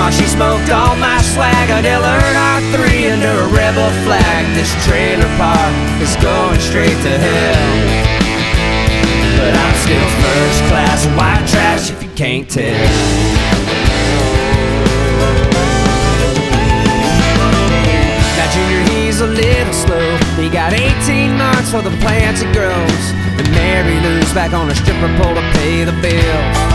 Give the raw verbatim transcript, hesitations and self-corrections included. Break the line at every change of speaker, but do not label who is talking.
grandma, she smoked all my swag until her R three under a rebel flag. This trailer park is going straight to hell, but I'm still first class white trash if you can't tell. Now Junior, he's a little slow. He got eighteen months for the plants he grows, and Mary Lou's back on a stripper pole to pay the bills.